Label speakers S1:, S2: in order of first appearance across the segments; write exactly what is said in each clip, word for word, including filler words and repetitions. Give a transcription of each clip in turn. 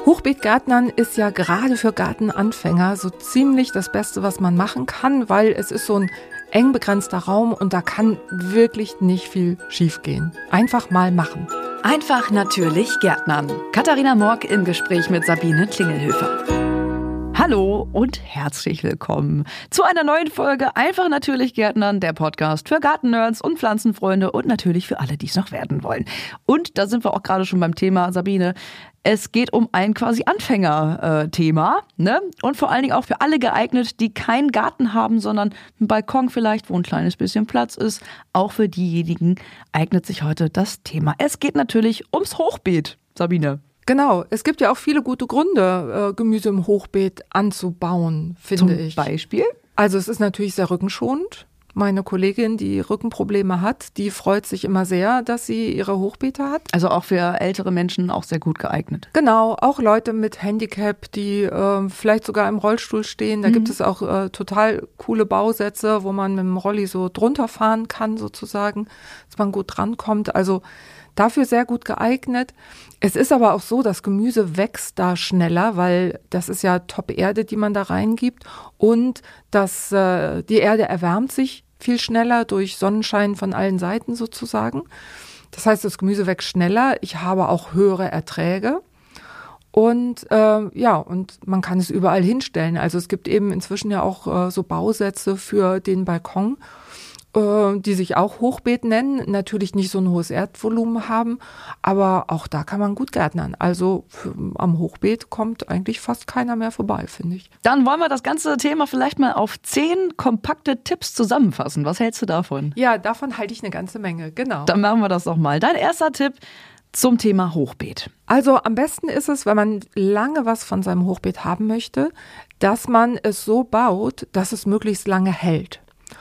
S1: Hochbeetgärtnern ist ja gerade für Gartenanfänger so ziemlich das Beste, was man machen kann, weil es ist so ein eng begrenzter Raum und da kann wirklich nicht viel schiefgehen. Einfach mal machen.
S2: Einfach natürlich Gärtnern. Katharina Morg im Gespräch mit Sabine Klingelhöfer. Hallo und herzlich willkommen zu einer neuen Folge Einfach natürlich Gärtnern, der Podcast für Gartennerds und Pflanzenfreunde und natürlich für alle, die es noch werden wollen. Und da sind wir auch gerade schon beim Thema, Sabine. Es geht um ein quasi Anfänger-Thema, ne? Und vor allen Dingen auch für alle geeignet, die keinen Garten haben, sondern einen Balkon vielleicht, wo ein kleines bisschen Platz ist. Auch für diejenigen eignet sich heute das Thema. Es geht natürlich ums Hochbeet, Sabine.
S1: Genau, es gibt ja auch viele gute Gründe, äh, Gemüse im Hochbeet anzubauen, finde ich.
S2: Zum Beispiel?
S1: Also es ist natürlich sehr rückenschonend. Meine Kollegin, die Rückenprobleme hat, die freut sich immer sehr, dass sie ihre Hochbeete hat.
S2: Also auch für ältere Menschen auch sehr gut geeignet.
S1: Genau, auch Leute mit Handicap, die äh, vielleicht sogar im Rollstuhl stehen. Da mhm. gibt es auch äh, total coole Bausätze, wo man mit dem Rolli so drunter fahren kann sozusagen, dass man gut drankommt. Also dafür sehr gut geeignet. Es ist aber auch so, das Gemüse wächst da schneller, weil das ist ja Top-Erde, die man da reingibt. Und das, äh, die Erde erwärmt sich viel schneller durch Sonnenschein von allen Seiten sozusagen. Das heißt, das Gemüse wächst schneller. Ich habe auch höhere Erträge. Und äh, ja, und man kann es überall hinstellen. Also es gibt eben inzwischen ja auch äh, so Bausätze für den Balkon, die sich auch Hochbeet nennen, natürlich nicht so ein hohes Erdvolumen haben, aber auch da kann man gut gärtnern. Also für, am Hochbeet kommt eigentlich fast keiner mehr vorbei, finde ich.
S2: Dann wollen wir das ganze Thema vielleicht mal auf zehn kompakte Tipps zusammenfassen. Was hältst du davon?
S1: Ja, davon halte ich eine ganze Menge, genau.
S2: Dann machen wir das doch mal. Dein erster Tipp zum Thema Hochbeet.
S1: Also am besten ist es, wenn man lange was von seinem Hochbeet haben möchte, dass man es so baut, dass es möglichst lange hält.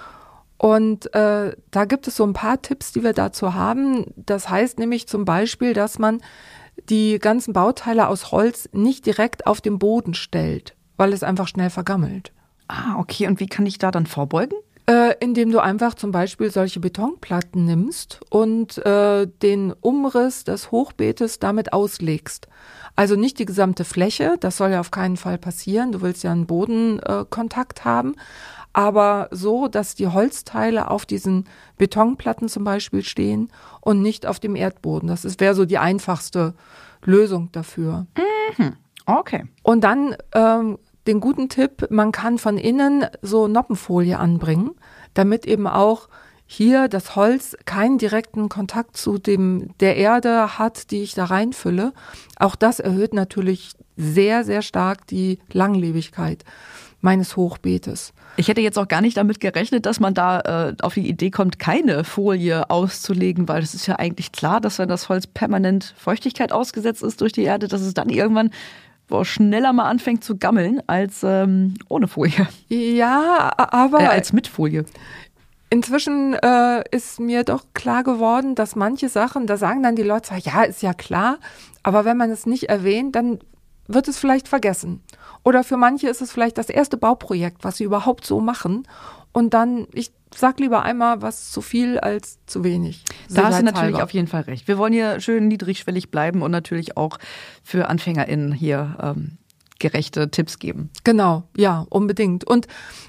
S1: Und äh, da gibt es so ein paar Tipps, die wir dazu haben. Das heißt nämlich zum Beispiel, dass man die ganzen Bauteile aus Holz nicht direkt auf den Boden stellt, weil es einfach schnell vergammelt.
S2: Ah, okay. Und wie kann ich da dann vorbeugen?
S1: Äh, indem du einfach zum Beispiel solche Betonplatten nimmst und äh, den Umriss des Hochbeetes damit auslegst. Also nicht die gesamte Fläche, das soll ja auf keinen Fall passieren. Du willst ja einen Bodenkontakt äh, haben. Aber so, dass die Holzteile auf diesen Betonplatten zum Beispiel stehen und nicht auf dem Erdboden. Das wäre so die einfachste Lösung dafür.
S2: Mhm. Okay.
S1: Und dann ähm, den guten Tipp, man kann von innen so Noppenfolie anbringen, damit eben auch hier das Holz keinen direkten Kontakt zu dem der Erde hat, die ich da reinfülle. Auch das erhöht natürlich sehr, sehr stark die Langlebigkeit meines Hochbeetes.
S2: Ich hätte jetzt auch gar nicht damit gerechnet, dass man da äh, auf die Idee kommt, keine Folie auszulegen, weil es ist ja eigentlich klar, dass wenn das Holz permanent Feuchtigkeit ausgesetzt ist durch die Erde, dass es dann irgendwann boah, schneller mal anfängt zu gammeln als ähm, ohne Folie.
S1: Ja, aber
S2: äh, als mit Folie.
S1: Inzwischen äh, ist mir doch klar geworden, dass manche Sachen, da sagen dann die Leute, ja, ist ja klar, aber wenn man es nicht erwähnt, dann wird es vielleicht vergessen. Oder für manche ist es vielleicht das erste Bauprojekt, was sie überhaupt so machen. Und dann, ich sag lieber einmal was zu viel als zu wenig.
S2: Da hast du natürlich auf jeden Fall recht. Wir wollen hier schön niedrigschwellig bleiben und natürlich auch für AnfängerInnen hier ähm, gerechte Tipps geben.
S1: Genau, ja, unbedingt. Und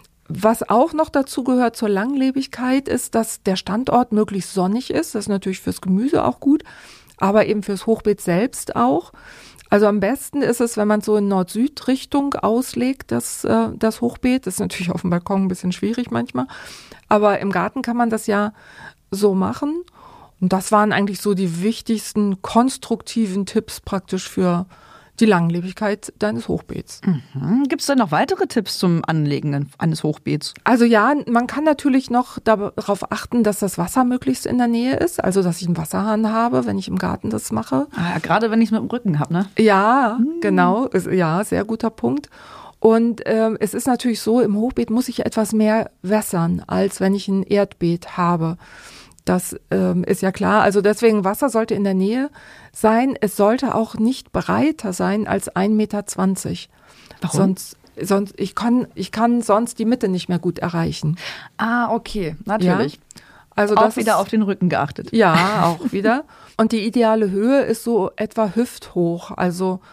S1: was auch noch dazu gehört zur Langlebigkeit ist, dass der Standort möglichst sonnig ist. Das ist natürlich fürs Gemüse auch gut, aber eben fürs Hochbeet selbst auch. Also am besten ist es, wenn man so in Nord-Süd-Richtung auslegt, das, äh, das Hochbeet. Das ist natürlich auf dem Balkon ein bisschen schwierig manchmal. Aber im Garten kann man das ja so machen. Und das waren eigentlich so die wichtigsten konstruktiven Tipps praktisch für die Langlebigkeit deines Hochbeets.
S2: Mhm. Gibt es denn noch weitere Tipps zum Anlegen eines Hochbeets?
S1: Also ja, man kann natürlich noch darauf achten, dass das Wasser möglichst in der Nähe ist. Also dass ich einen Wasserhahn habe, wenn ich im Garten das mache.
S2: Ah, ja, gerade wenn ich es mit dem Rücken habe, ne?
S1: Ja, mhm. genau. Ja, sehr guter Punkt. Und ähm, es ist natürlich so, im Hochbeet muss ich etwas mehr wässern, als wenn ich ein Erdbeet habe. Das ähm, ist ja klar. Also deswegen, Wasser sollte in der Nähe sein. Es sollte auch nicht breiter sein als ein Meter zwanzig.
S2: Warum?
S1: Sonst, sonst, ich kann, ich kann sonst die Mitte nicht mehr gut erreichen.
S2: Ah, okay, natürlich.
S1: Ja? Also
S2: auch
S1: das
S2: wieder
S1: ist,
S2: auf den Rücken geachtet.
S1: Ja, auch wieder. Und die ideale Höhe ist so etwa hüfthoch. Also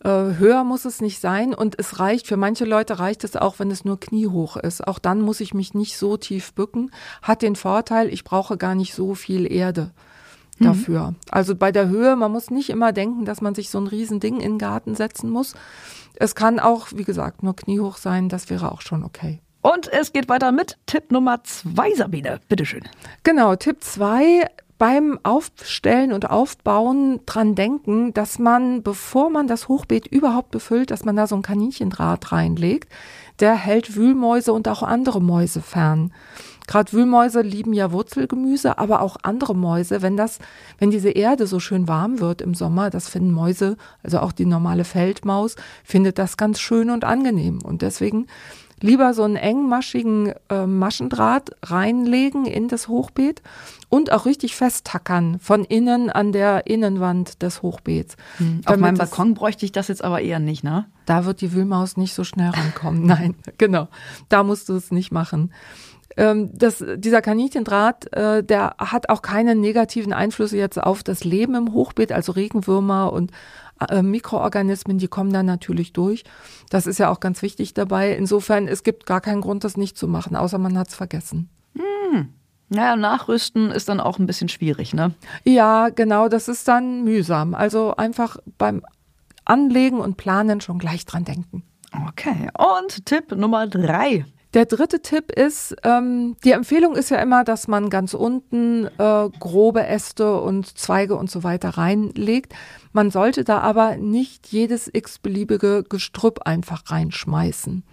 S1: Äh, höher muss es nicht sein und es reicht, für manche Leute reicht es auch, wenn es nur kniehoch ist. Auch dann muss ich mich nicht so tief bücken. Hat den Vorteil, ich brauche gar nicht so viel Erde dafür. Mhm. Also bei der Höhe, man muss nicht immer denken, dass man sich so ein Riesending in den Garten setzen muss. Es kann auch, wie gesagt, nur kniehoch sein, das wäre auch schon okay.
S2: Und es geht weiter mit Tipp Nummer zwei, Sabine. Bitteschön.
S1: Genau, Tipp zwei. Beim Aufstellen und Aufbauen dran denken, dass man, bevor man das Hochbeet überhaupt befüllt, dass man da so ein Kaninchendraht reinlegt. Der hält Wühlmäuse und auch andere Mäuse fern. Gerade Wühlmäuse lieben ja Wurzelgemüse, aber auch andere Mäuse. Wenn das, wenn diese Erde so schön warm wird im Sommer, das finden Mäuse, also auch die normale Feldmaus, findet das ganz schön und angenehm. Und deswegen lieber so einen engmaschigen äh, Maschendraht reinlegen in das Hochbeet und auch richtig festtackern von innen an der Innenwand des Hochbeets.
S2: Hm. Auf meinem Balkon bräuchte ich das jetzt aber eher nicht, ne?
S1: Da wird die Wühlmaus nicht so schnell rankommen. Nein, genau. Da musst du es nicht machen. Ähm, das, dieser Kaninchendraht, äh, der hat auch keine negativen Einflüsse jetzt auf das Leben im Hochbeet, also Regenwürmer und äh, Mikroorganismen, die kommen da natürlich durch. Das ist ja auch ganz wichtig dabei. Insofern, es gibt gar keinen Grund, das nicht zu machen, außer man hat es vergessen.
S2: Hm. Naja, nachrüsten ist dann auch ein bisschen schwierig, ne?
S1: Ja, genau, das ist dann mühsam. Also einfach beim Anlegen und Planen schon gleich dran denken.
S2: Okay, und Tipp Nummer drei.
S1: Der dritte Tipp ist, ähm, die Empfehlung ist ja immer, dass man ganz unten äh, grobe Äste und Zweige und so weiter reinlegt. Man sollte da aber nicht jedes x-beliebige Gestrüpp einfach reinschmeißen.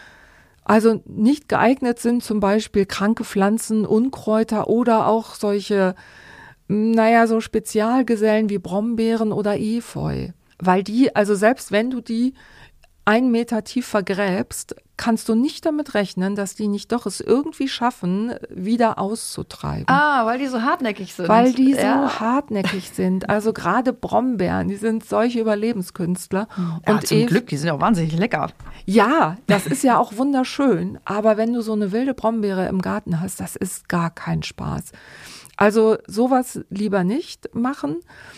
S1: Also nicht geeignet sind zum Beispiel kranke Pflanzen, Unkräuter oder auch solche, naja, so Spezialgesellen wie Brombeeren oder Efeu. Weil die, also selbst wenn du die einen Meter tief vergräbst, kannst du nicht damit rechnen, dass die nicht doch es irgendwie schaffen, wieder auszutreiben.
S2: Ah, weil die so hartnäckig sind.
S1: Weil die so
S2: ja.
S1: hartnäckig sind. Also gerade Brombeeren, die sind solche Überlebenskünstler.
S2: Ja,
S1: und
S2: zum
S1: Ef-
S2: Glück, die sind auch wahnsinnig lecker.
S1: Ja, das ist ja auch wunderschön. Aber wenn du so eine wilde Brombeere im Garten hast, das ist gar kein Spaß. Also sowas lieber nicht machen.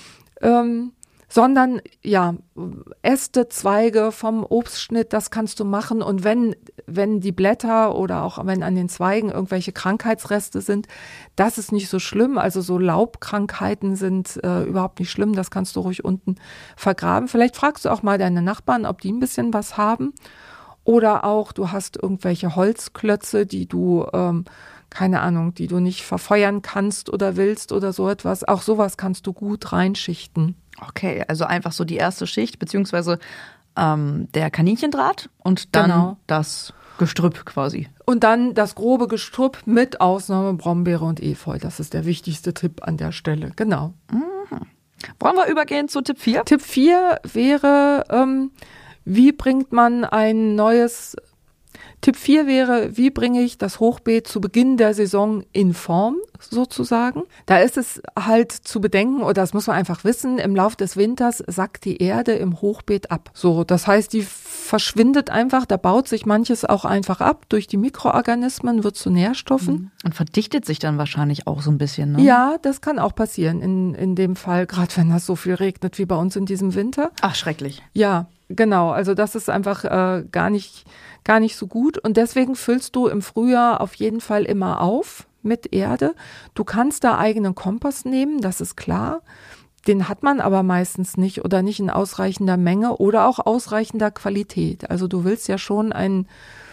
S1: Ähm, sondern ja, Äste, Zweige vom Obstschnitt, das kannst du machen. Und wenn, wenn die Blätter oder auch wenn an den Zweigen irgendwelche Krankheitsreste sind, das ist nicht so schlimm. Also so Laubkrankheiten sind äh, überhaupt nicht schlimm, das kannst du ruhig unten vergraben. Vielleicht fragst du auch mal deine Nachbarn, ob die ein bisschen was haben. Oder auch, du hast irgendwelche Holzklötze, die du, ähm, keine Ahnung, die du nicht verfeuern kannst oder willst oder so etwas. Auch sowas kannst du gut reinschichten.
S2: Okay, also einfach so die erste Schicht, beziehungsweise ähm, der Kaninchendraht und dann
S1: genau.
S2: das Gestrüpp quasi.
S1: Und dann das grobe Gestrüpp mit Ausnahme Brombeere und Efeu. Das ist der wichtigste Tipp an der Stelle. Genau.
S2: Mhm. Wollen wir übergehen zu Tipp vier?
S1: Tipp vier wäre, ähm, wie bringt man ein neues... Tipp vier wäre, wie bringe ich das Hochbeet zu Beginn der Saison in Form sozusagen? Da ist es halt zu bedenken, oder das muss man einfach wissen, im Lauf des Winters sackt die Erde im Hochbeet ab. So, das heißt, die verschwindet einfach, da baut sich manches auch einfach ab. Durch die Mikroorganismen wird zu Nährstoffen.
S2: Und verdichtet sich dann wahrscheinlich auch so ein bisschen, ne?
S1: Ja, das kann auch passieren in, in dem Fall, gerade wenn das so viel regnet wie bei uns in diesem Winter.
S2: Ach, schrecklich.
S1: Ja, genau. Also das ist einfach äh, gar nicht... gar nicht so gut und deswegen füllst du im Frühjahr auf jeden Fall immer auf mit Erde. Du kannst da eigenen Kompost nehmen, das ist klar. Den hat man aber meistens nicht oder nicht in ausreichender Menge oder auch ausreichender Qualität. Also du willst ja schon einen,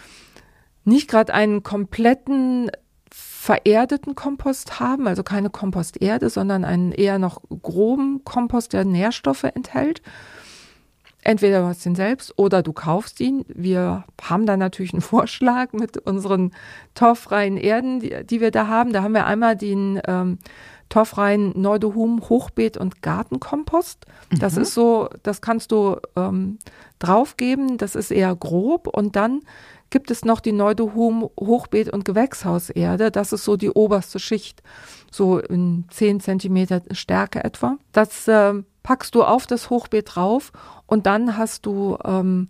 S1: nicht gerade einen kompletten vererdeten Kompost haben, also keine Komposterde, sondern einen eher noch groben Kompost, der Nährstoffe enthält. Entweder du hast den selbst oder du kaufst ihn. Wir haben da natürlich einen Vorschlag mit unseren torffreien Erden, die, die wir da haben. Da haben wir einmal den ähm, torffreien Neudohum Hochbeet- und Gartenkompost. Das mhm. ist so, das kannst du ähm, draufgeben. Das ist eher grob. Und dann gibt es noch die Neudohum Hochbeet- und Gewächshauserde. Das ist so die oberste Schicht, so in zehn Zentimeter Stärke etwa. Das äh, packst du auf das Hochbeet drauf und dann hast du ähm,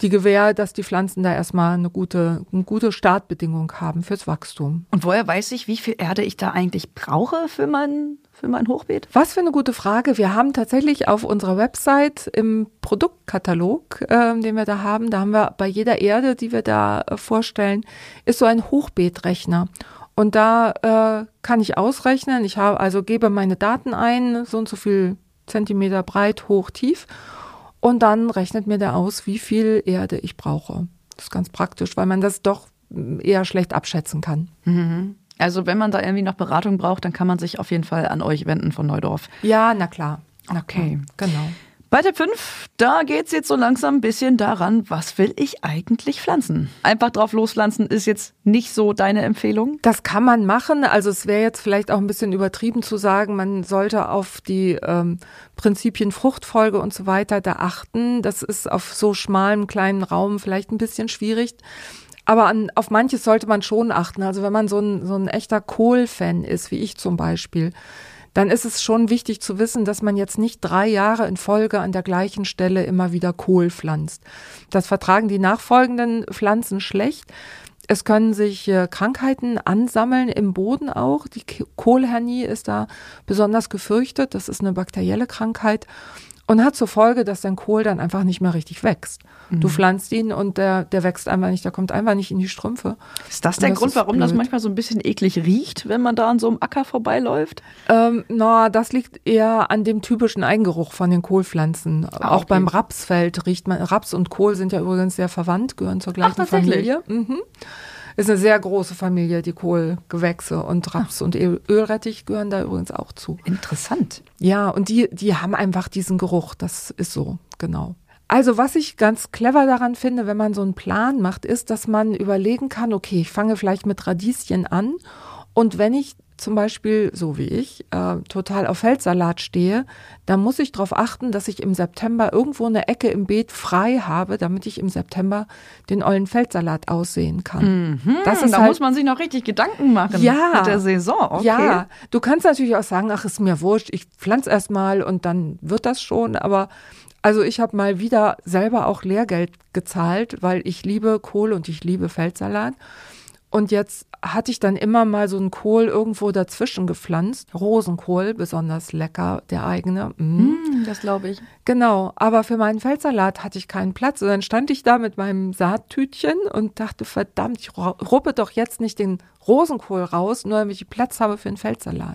S1: die Gewähr, dass die Pflanzen da erstmal eine gute, eine gute Startbedingung haben fürs Wachstum.
S2: Und woher weiß ich, wie viel Erde ich da eigentlich brauche für mein, für mein Hochbeet?
S1: Was für eine gute Frage. Wir haben tatsächlich auf unserer Website im Produktkatalog, äh, den wir da haben, da haben wir bei jeder Erde, die wir da äh, vorstellen, ist so ein Hochbeetrechner. Und da äh, kann ich ausrechnen, ich habe also gebe meine Daten ein, so und so viel Zentimeter breit, hoch, tief. Und dann rechnet mir der aus, wie viel Erde ich brauche. Das ist ganz praktisch, weil man das doch eher schlecht abschätzen kann.
S2: Mhm. Also wenn man da irgendwie noch Beratung braucht, dann kann man sich auf jeden Fall an euch wenden von Neudorf.
S1: Ja, na klar. Na
S2: okay,
S1: klar. Genau.
S2: Bei Tipp fünf, da geht's jetzt so langsam ein bisschen daran, was will ich eigentlich pflanzen? Einfach drauf lospflanzen ist jetzt nicht so deine Empfehlung?
S1: Das kann man machen. Also es wäre jetzt vielleicht auch ein bisschen übertrieben zu sagen, man sollte auf die ähm, Prinzipien Fruchtfolge und so weiter da achten. Das ist auf so schmalem kleinen Raum vielleicht ein bisschen schwierig. Aber an, auf manches sollte man schon achten. Also wenn man so ein, so ein echter Kohl-Fan ist, wie ich zum Beispiel, dann ist es schon wichtig zu wissen, dass man jetzt nicht drei Jahre in Folge an der gleichen Stelle immer wieder Kohl pflanzt. Das vertragen die nachfolgenden Pflanzen schlecht. Es können sich äh, Krankheiten ansammeln im Boden auch. Die Kohlhernie ist da besonders gefürchtet. Das ist eine bakterielle Krankheit und hat zur Folge, dass dein Kohl dann einfach nicht mehr richtig wächst. Mhm. Du pflanzt ihn und der, der wächst einfach nicht, der kommt einfach nicht in die Strümpfe.
S2: Ist das der das Grund, warum blöd. Das manchmal so ein bisschen eklig riecht, wenn man da an so einem Acker vorbeiläuft?
S1: Ähm, na, das liegt eher an dem typischen Eigengeruch von den Kohlpflanzen. Ah, auch okay. Beim Rapsfeld riecht man, Raps und Kohl sind ja übrigens sehr verwandt, gehören zur gleichen Ach, Familie. Mhm. Ist eine sehr große Familie, die Kohlgewächse, und Raps ah. und Ölrettich gehören da übrigens auch zu.
S2: Interessant.
S1: Ja, und die, die haben einfach diesen Geruch, das ist so, genau. Also was ich ganz clever daran finde, wenn man so einen Plan macht, ist, dass man überlegen kann, okay, ich fange vielleicht mit Radieschen an, und wenn ich zum Beispiel, so wie ich, äh, total auf Feldsalat stehe, dann muss ich darauf achten, dass ich im September irgendwo eine Ecke im Beet frei habe, damit ich im September den ollen Feldsalat aussehen kann.
S2: Mhm, das ist da halt, muss man sich noch richtig Gedanken machen
S1: ja,
S2: mit der Saison. Okay.
S1: Ja, du kannst natürlich auch sagen, ach, ist mir wurscht, ich pflanze erst mal und dann wird das schon, aber also ich habe mal wieder selber auch Lehrgeld gezahlt, weil ich liebe Kohl und ich liebe Feldsalat. Und jetzt hatte ich dann immer mal so einen Kohl irgendwo dazwischen gepflanzt. Rosenkohl, besonders lecker, der eigene. Mm.
S2: Mm, das glaube ich.
S1: Genau, aber für meinen Feldsalat hatte ich keinen Platz. Und dann stand ich da mit meinem Saattütchen und dachte, verdammt, ich ruppe doch jetzt nicht den Rosenkohl raus, nur damit ich Platz habe für den Feldsalat.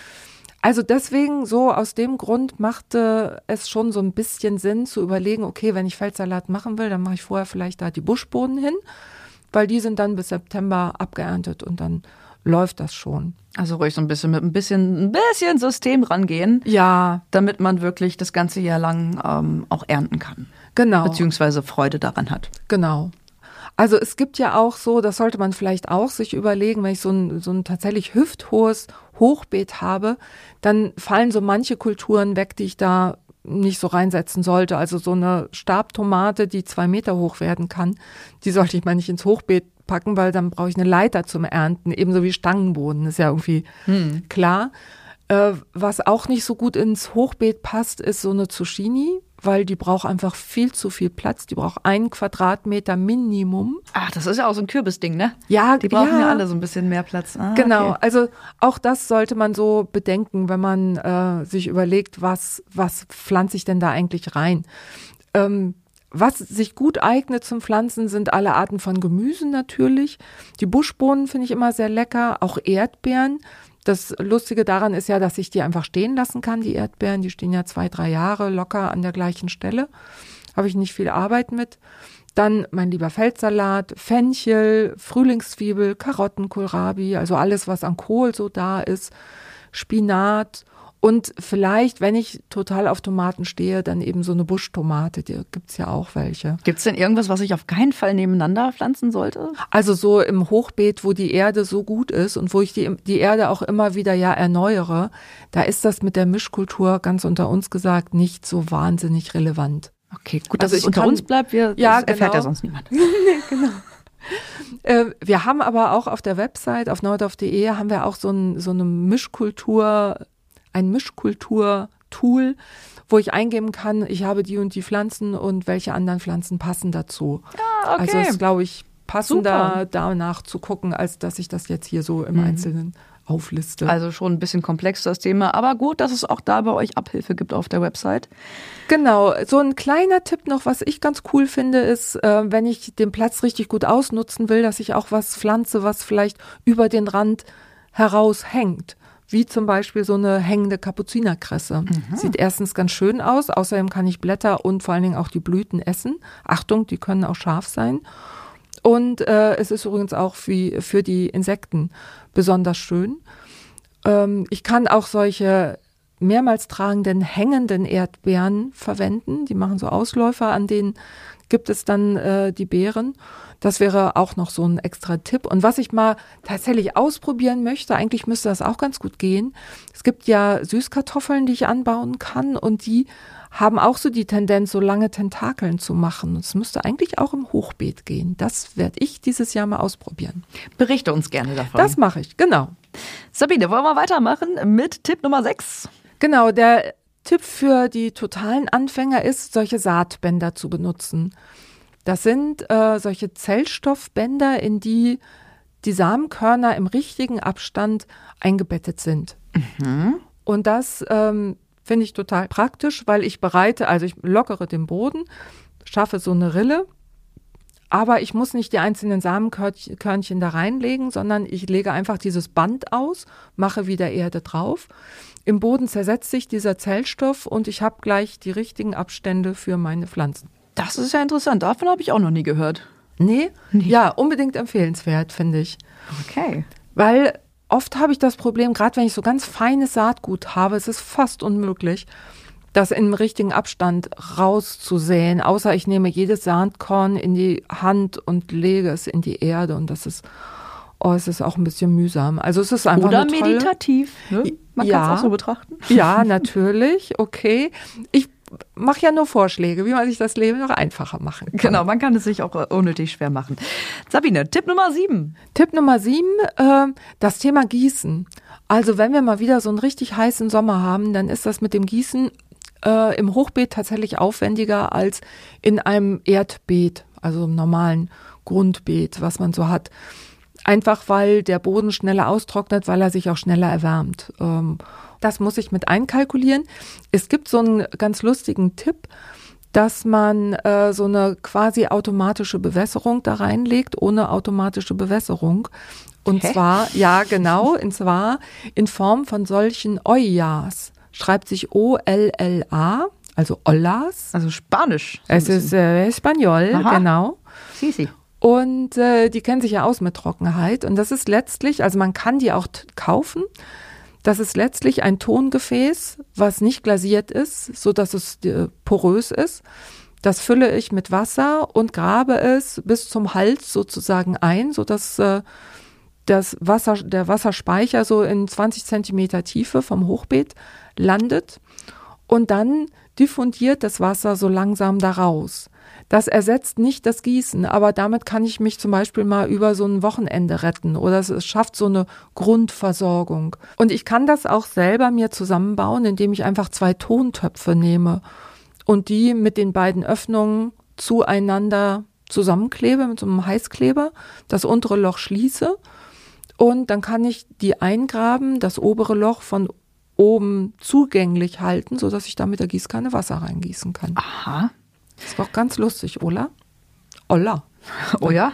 S1: Also deswegen, so aus dem Grund machte es schon so ein bisschen Sinn zu überlegen, okay, wenn ich Feldsalat machen will, dann mache ich vorher vielleicht da die Buschbohnen hin, weil die sind dann bis September abgeerntet und dann läuft das schon.
S2: Also ruhig so ein bisschen mit ein bisschen, ein bisschen System rangehen.
S1: Ja.
S2: Damit man wirklich das ganze Jahr lang ähm, auch ernten kann.
S1: Genau.
S2: Beziehungsweise Freude daran hat.
S1: Genau. Also es gibt ja auch so, das sollte man vielleicht auch sich überlegen, wenn ich so ein, so ein tatsächlich hüfthohes Hochbeet habe, dann fallen so manche Kulturen weg, die ich da nicht so reinsetzen sollte. Also so eine Stabtomate, die zwei Meter hoch werden kann, die sollte ich mal nicht ins Hochbeet packen, weil dann brauche ich eine Leiter zum Ernten, ebenso wie Stangenboden, ist ja irgendwie hm. klar. Äh, was auch nicht so gut ins Hochbeet passt, ist so eine Zucchini, weil die braucht einfach viel zu viel Platz. Die braucht einen Quadratmeter Minimum.
S2: Ach, das ist ja auch so ein Kürbisding, ne?
S1: Ja,
S2: die brauchen ja,
S1: ja
S2: alle so ein bisschen mehr Platz. Ah,
S1: genau,
S2: okay.
S1: Also auch das sollte man so bedenken, wenn man äh, sich überlegt, was, was pflanze ich denn da eigentlich rein? Ähm, was sich gut eignet zum Pflanzen, sind alle Arten von Gemüsen natürlich. Die Buschbohnen finde ich immer sehr lecker, auch Erdbeeren. Das Lustige daran ist ja, dass ich die einfach stehen lassen kann, die Erdbeeren. Die stehen ja zwei, drei Jahre locker an der gleichen Stelle. Habe ich nicht viel Arbeit mit. Dann mein lieber Feldsalat, Fenchel, Frühlingszwiebel, Karotten, Kohlrabi, also alles, was an Kohl so da ist, Spinat. Und vielleicht, wenn ich total auf Tomaten stehe, dann eben so eine Buschtomate, die gibt's ja auch welche.
S2: Gibt's denn irgendwas, was ich auf keinen Fall nebeneinander pflanzen sollte?
S1: Also so im Hochbeet, wo die Erde so gut ist und wo ich die, die Erde auch immer wieder ja erneuere, da ist das mit der Mischkultur, ganz unter uns gesagt, nicht so wahnsinnig relevant.
S2: Okay, gut, dass also es unter kann, uns bleibt, wir,
S1: ja,
S2: das erfährt
S1: genau.
S2: ja sonst niemand.
S1: Nee, genau. Äh, wir haben aber auch auf der Website, auf neudorf punkt de, haben wir auch so, ein, so eine Mischkultur, ein Mischkultur Tool, wo ich eingeben kann, ich habe die und die Pflanzen und welche anderen Pflanzen passen dazu.
S2: Ja, okay.
S1: Also es ist, glaube ich, passender
S2: Super.
S1: danach zu gucken, als dass ich das jetzt hier so im mhm. Einzelnen aufliste.
S2: Also schon ein bisschen komplex das Thema, aber gut, dass es auch da bei euch Abhilfe gibt auf der Website.
S1: Genau, so ein kleiner Tipp noch, was ich ganz cool finde, ist, äh, wenn ich den Platz richtig gut ausnutzen will, dass ich auch was pflanze, was vielleicht über den Rand heraushängt. Wie zum Beispiel so eine hängende Kapuzinerkresse. Mhm. Sieht erstens ganz schön aus, außerdem kann ich Blätter und vor allen Dingen auch die Blüten essen. Achtung, die können auch scharf sein. Und äh, es ist übrigens auch für, für die Insekten besonders schön. Ähm, ich kann auch solche mehrmals tragenden, hängenden Erdbeeren verwenden. Die machen so Ausläufer, an denen gibt es dann äh, die Beeren. Das wäre auch noch so ein extra Tipp. Und was ich mal tatsächlich ausprobieren möchte, eigentlich müsste das auch ganz gut gehen. Es gibt ja Süßkartoffeln, die ich anbauen kann und die haben auch so die Tendenz, so lange Tentakeln zu machen. Und es müsste eigentlich auch im Hochbeet gehen. Das werde ich dieses Jahr mal ausprobieren.
S2: Berichte uns gerne davon.
S1: Das mache ich, genau.
S2: Sabine, wollen wir weitermachen mit Tipp Nummer sechs?
S1: Genau, der Tipp für die totalen Anfänger ist, solche Saatbänder zu benutzen. Das sind äh, solche Zellstoffbänder, in die die Samenkörner im richtigen Abstand eingebettet sind. Mhm. Und das ähm, finde ich total praktisch, weil ich bereite, also ich lockere den Boden, schaffe so eine Rille, aber ich muss nicht die einzelnen Samenkörnchen da reinlegen, sondern ich lege einfach dieses Band aus, mache wieder Erde drauf. Im Boden zersetzt sich dieser Zellstoff und ich habe gleich die richtigen Abstände für meine Pflanzen.
S2: Das ist ja interessant. Davon habe ich auch noch nie gehört.
S1: Nee? nee? Ja, unbedingt empfehlenswert, finde ich.
S2: Okay.
S1: Weil oft habe ich das Problem, gerade wenn ich so ganz feines Saatgut habe, es ist fast unmöglich, das im richtigen Abstand rauszusäen, außer ich nehme jedes Saatkorn in die Hand und lege es in die Erde und das ist, oh, es ist auch ein bisschen mühsam. Also es ist einfach
S2: Oder
S1: eine tolle,
S2: meditativ, ne? Man
S1: ja,
S2: kann es auch so betrachten.
S1: Ja, natürlich, okay. Ich mache ja nur Vorschläge, wie man sich das Leben noch einfacher machen kann.
S2: Genau, man kann es sich auch unnötig schwer machen. Sabine, Tipp Nummer sieben.
S1: Tipp Nummer sieben, äh, das Thema Gießen. Also wenn wir mal wieder so einen richtig heißen Sommer haben, dann ist das mit dem Gießen äh, im Hochbeet tatsächlich aufwendiger als in einem Erdbeet, also im normalen Grundbeet, was man so hat. Einfach weil der Boden schneller austrocknet, weil er sich auch schneller erwärmt. Ähm, Das muss ich mit einkalkulieren. Es gibt so einen ganz lustigen Tipp, dass man äh, so eine quasi automatische Bewässerung da reinlegt, ohne automatische Bewässerung. Und
S2: Hä?
S1: zwar, ja genau, und zwar in Form von solchen Ollas. Schreibt sich O L L A, also Ollas.
S2: Also Spanisch. So
S1: es ist äh, Espanol,
S2: Aha.
S1: genau.
S2: Sí, sí.
S1: Und äh, die kennen sich ja aus mit Trockenheit. Und das ist letztlich, also man kann die auch t- kaufen. Das ist letztlich ein Tongefäß, was nicht glasiert ist, so dass es äh, porös ist. Das fülle ich mit Wasser und grabe es bis zum Hals sozusagen ein, so dass äh, das Wasser, der Wasserspeicher so in zwanzig Zentimeter Tiefe vom Hochbeet landet. Und dann diffundiert das Wasser so langsam da raus. Das ersetzt nicht das Gießen, aber damit kann ich mich zum Beispiel mal über so ein Wochenende retten oder es schafft so eine Grundversorgung. Und ich kann das auch selber mir zusammenbauen, indem ich einfach zwei Tontöpfe nehme und die mit den beiden Öffnungen zueinander zusammenklebe mit so einem Heißkleber, das untere Loch schließe und dann kann ich die eingraben, das obere Loch von oben zugänglich halten, sodass ich da mit der Gießkanne Wasser reingießen kann.
S2: Aha.
S1: Das ist doch ganz lustig, oder? Olla.
S2: Oh ja?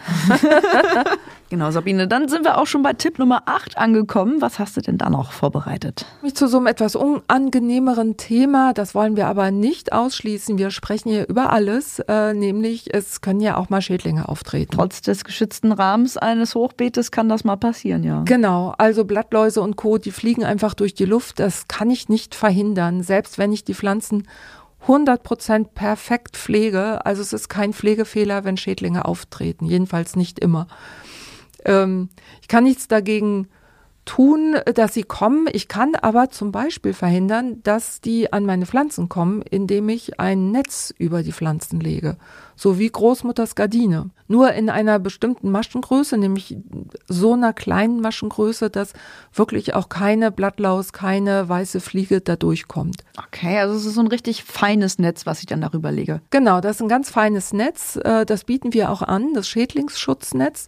S2: Genau, Sabine, dann sind wir auch schon bei Tipp Nummer acht angekommen. Was hast du denn da noch vorbereitet?
S1: Mich zu so einem etwas unangenehmeren Thema, das wollen wir aber nicht ausschließen. Wir sprechen hier über alles, äh, nämlich es können ja auch mal Schädlinge auftreten.
S2: Trotz des geschützten Rahmens eines Hochbeetes kann das mal passieren, ja.
S1: Genau, also Blattläuse und Co., die fliegen einfach durch die Luft. Das kann ich nicht verhindern, selbst wenn ich die Pflanzen hundert Prozent perfekt pflege. Also es ist kein Pflegefehler, wenn Schädlinge auftreten, jedenfalls nicht immer. Ähm, ich kann nichts dagegen tun, dass sie kommen. Ich kann aber zum Beispiel verhindern, dass die an meine Pflanzen kommen, indem ich ein Netz über die Pflanzen lege. So wie Großmutters Gardine. Nur in einer bestimmten Maschengröße, nämlich so einer kleinen Maschengröße, dass wirklich auch keine Blattlaus, keine weiße Fliege da durchkommt.
S2: Okay, also es ist so ein richtig feines Netz, was ich dann darüber lege.
S1: Genau, das ist ein ganz feines Netz. Das bieten wir auch an, das Schädlingsschutznetz.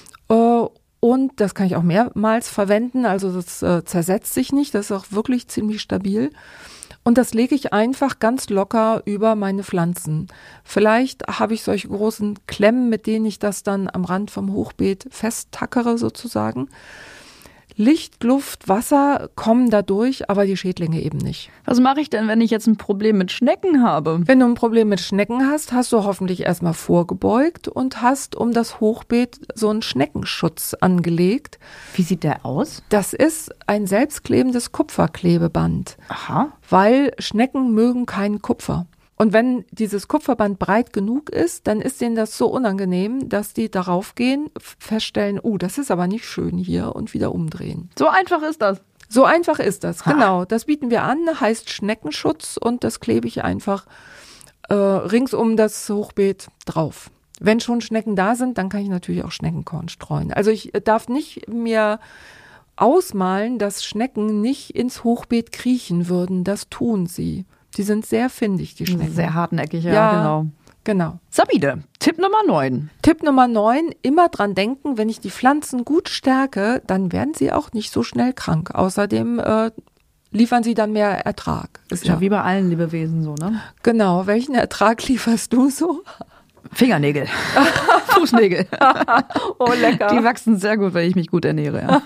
S1: Und das kann ich auch mehrmals verwenden, also das äh, zersetzt sich nicht, das ist auch wirklich ziemlich stabil. Und das lege ich einfach ganz locker über meine Pflanzen. Vielleicht habe ich solche großen Klemmen, mit denen ich das dann am Rand vom Hochbeet festtackere sozusagen. Licht, Luft, Wasser kommen dadurch, aber die Schädlinge eben nicht.
S2: Was mache ich denn, wenn ich jetzt ein Problem mit Schnecken habe?
S1: Wenn du ein Problem mit Schnecken hast, hast du hoffentlich erstmal vorgebeugt und hast um das Hochbeet so einen Schneckenschutz angelegt.
S2: Wie sieht der aus?
S1: Das ist ein selbstklebendes Kupferklebeband.
S2: Aha.
S1: Weil Schnecken mögen kein Kupfer. Und wenn dieses Kupferband breit genug ist, dann ist denen das so unangenehm, dass die darauf gehen, feststellen, oh, das ist aber nicht schön hier und wieder umdrehen.
S2: So einfach ist das.
S1: So einfach ist das,
S2: Ha.
S1: genau. Das bieten wir an, heißt Schneckenschutz und das klebe ich einfach äh, rings um das Hochbeet drauf. Wenn schon Schnecken da sind, dann kann ich natürlich auch Schneckenkorn streuen. Also ich darf nicht mir ausmalen, dass Schnecken nicht ins Hochbeet kriechen würden. Das tun sie. Die sind sehr findig, die Schnecken.
S2: Sehr hartnäckig, ja,
S1: Ja,
S2: genau.
S1: Genau.
S2: Sabine, Tipp Nummer neun.
S1: Tipp Nummer neun, immer dran denken, wenn ich die Pflanzen gut stärke, dann werden sie auch nicht so schnell krank. Außerdem äh, liefern sie dann mehr Ertrag.
S2: Ist ja, ja wie bei allen Lebewesen so, ne?
S1: Genau. Welchen Ertrag lieferst du so?
S2: Fingernägel, Fußnägel.
S1: Oh, lecker.
S2: Die wachsen sehr gut, wenn ich mich gut ernähre. Ja,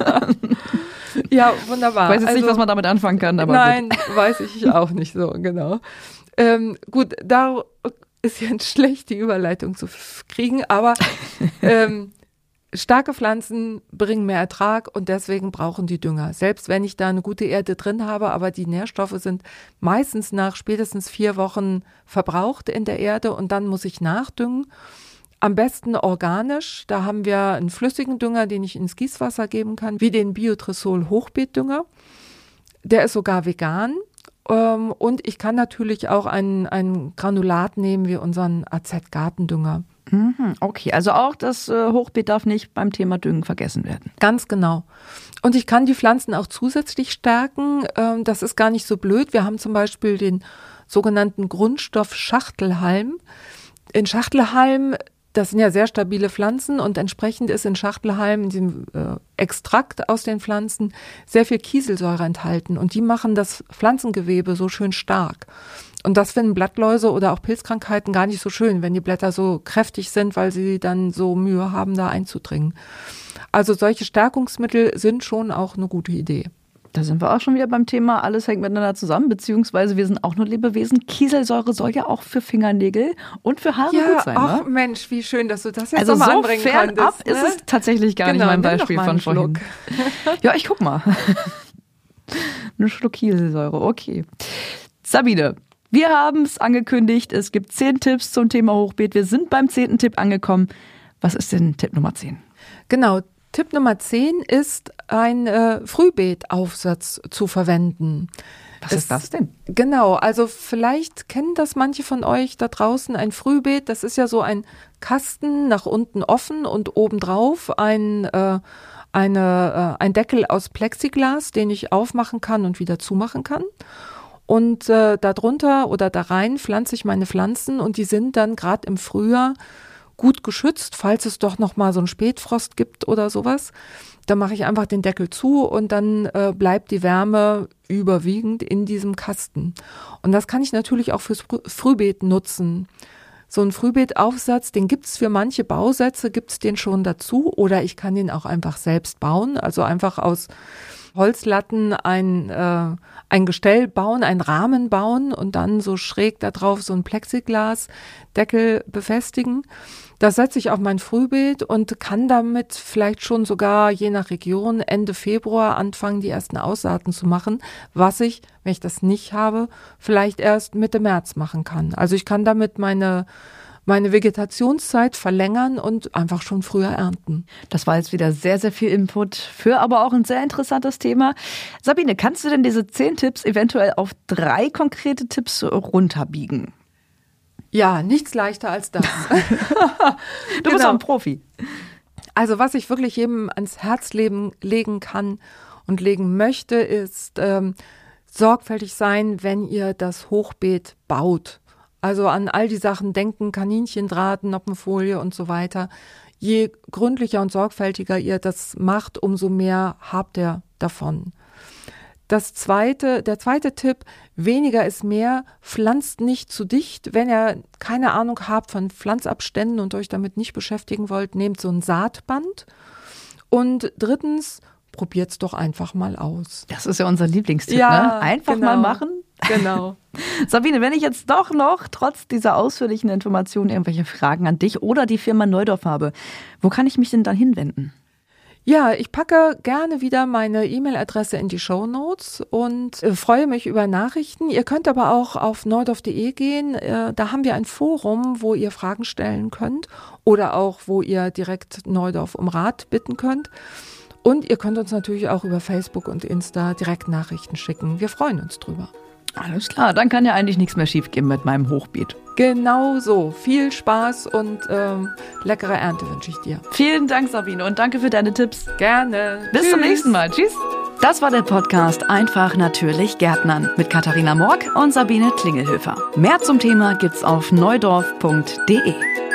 S1: ja wunderbar.
S2: Ich weiß jetzt
S1: also,
S2: nicht, was man damit anfangen kann. Aber
S1: nein,
S2: gut.
S1: Weiß ich auch nicht so, genau. Ähm, gut, da ist jetzt schlecht, die Überleitung zu f- kriegen, aber ähm, starke Pflanzen bringen mehr Ertrag und deswegen brauchen die Dünger. Selbst wenn ich da eine gute Erde drin habe, aber die Nährstoffe sind meistens nach spätestens vier Wochen verbraucht in der Erde und dann muss ich nachdüngen. Am besten organisch. Da haben wir einen flüssigen Dünger, den ich ins Gießwasser geben kann, wie den Biotresol Hochbeetdünger. Der ist sogar vegan. Ähm, und ich kann natürlich auch ein, ein Granulat nehmen wie unseren A Z-Gartendünger.
S2: Mhm, okay, also auch das äh, Hochbeet darf nicht beim Thema Düngen vergessen werden.
S1: Ganz genau. Und ich kann die Pflanzen auch zusätzlich stärken. Ähm, das ist gar nicht so blöd. Wir haben zum Beispiel den sogenannten Grundstoff Schachtelhalm. In Schachtelhalm, das sind ja sehr stabile Pflanzen und entsprechend ist in Schachtelhalm, in diesem äh, Extrakt aus den Pflanzen, sehr viel Kieselsäure enthalten und die machen das Pflanzengewebe so schön stark. Und das finden Blattläuse oder auch Pilzkrankheiten gar nicht so schön, wenn die Blätter so kräftig sind, weil sie dann so Mühe haben, da einzudringen. Also solche Stärkungsmittel sind schon auch eine gute Idee.
S2: Da sind wir auch schon wieder beim Thema, alles hängt miteinander zusammen, beziehungsweise wir sind auch nur Lebewesen. Kieselsäure soll ja auch für Fingernägel und für Haare
S1: ja,
S2: gut sein.
S1: Ach
S2: ne?
S1: Mensch, wie schön, dass du das jetzt
S2: Also
S1: nochmal
S2: so
S1: anbringen
S2: fernab
S1: konntest.
S2: ist
S1: ne?
S2: es tatsächlich gar
S1: genau,
S2: nicht mein
S1: nimm doch
S2: Beispiel
S1: mal
S2: von
S1: einen
S2: vorhin.
S1: Schluck.
S2: Ja, ich guck mal. Ein Schluck Kieselsäure, okay. Sabine, wir haben es angekündigt, es gibt zehn Tipps zum Thema Hochbeet. Wir sind beim zehnten Tipp angekommen. Was ist denn Tipp Nummer zehn?
S1: Genau. Tipp Nummer zehn ist, ein äh, Frühbeetaufsatz zu verwenden.
S2: Was
S1: es,
S2: ist das denn?
S1: Genau, also vielleicht kennen das manche von euch da draußen, ein Frühbeet, das ist ja so ein Kasten nach unten offen und obendrauf ein, äh, eine, äh, ein Deckel aus Plexiglas, den ich aufmachen kann und wieder zumachen kann. Und äh, darunter oder da rein pflanze ich meine Pflanzen und die sind dann gerade im Frühjahr gut geschützt, falls es doch noch mal so einen Spätfrost gibt oder sowas. Dann mache ich einfach den Deckel zu und dann äh, bleibt die Wärme überwiegend in diesem Kasten. Und das kann ich natürlich auch fürs Frühbeet nutzen. So einen Frühbeetaufsatz, den gibt's für manche Bausätze, gibt's den schon dazu oder ich kann den auch einfach selbst bauen, also einfach aus Holzlatten ein, äh, ein Gestell bauen, einen Rahmen bauen und dann so schräg da drauf so ein Plexiglasdeckel befestigen. Das setze ich auf mein Frühbeet und kann damit vielleicht schon sogar je nach Region Ende Februar anfangen, die ersten Aussaaten zu machen, was ich, wenn ich das nicht habe, vielleicht erst Mitte März machen kann. Also ich kann damit meine meine Vegetationszeit verlängern und einfach schon früher ernten.
S2: Das war jetzt wieder sehr, sehr viel Input für aber auch ein sehr interessantes Thema. Sabine, kannst du denn diese zehn Tipps eventuell auf drei konkrete Tipps runterbiegen?
S1: Ja, nichts leichter als das.
S2: Du
S1: genau.
S2: bist auch ein Profi.
S1: Also was ich wirklich jedem ans Herz leben, legen kann und legen möchte, ist ähm, sorgfältig sein, wenn ihr das Hochbeet baut. Also an all die Sachen denken, Kaninchendraht, Noppenfolie und so weiter. Je gründlicher und sorgfältiger ihr das macht, umso mehr habt ihr davon. Das zweite, der zweite Tipp, weniger ist mehr, pflanzt nicht zu dicht. Wenn ihr keine Ahnung habt von Pflanzabständen und euch damit nicht beschäftigen wollt, nehmt so ein Saatband. Und drittens, probiert's doch einfach mal aus.
S2: Das ist ja unser Lieblingstipp,
S1: ja,
S2: ne? Einfach
S1: genau.
S2: mal machen.
S1: Genau.
S2: Sabine, wenn ich jetzt doch noch trotz dieser ausführlichen Informationen irgendwelche Fragen an dich oder die Firma Neudorf habe, wo kann ich mich denn dann hinwenden?
S1: Ja, ich packe gerne wieder meine E-Mail-Adresse in die Shownotes und äh, freue mich über Nachrichten. Ihr könnt aber auch auf neudorf punkt de gehen. Äh, da haben wir ein Forum, wo ihr Fragen stellen könnt oder auch, wo ihr direkt Neudorf um Rat bitten könnt. Und ihr könnt uns natürlich auch über Facebook und Insta direkt Nachrichten schicken. Wir freuen uns drüber.
S2: Alles klar, dann kann ja eigentlich nichts mehr schiefgehen mit meinem Hochbeet.
S1: Genau so. Viel Spaß und ähm, leckere Ernte wünsche ich dir.
S2: Vielen Dank, Sabine, und danke für deine Tipps.
S1: Gerne.
S2: Bis
S1: Tschüss.
S2: zum nächsten Mal. Tschüss. Das war der Podcast Einfach natürlich Gärtnern mit Katharina Morg und Sabine Klingelhöfer. Mehr zum Thema gibt's auf neudorf punkt de.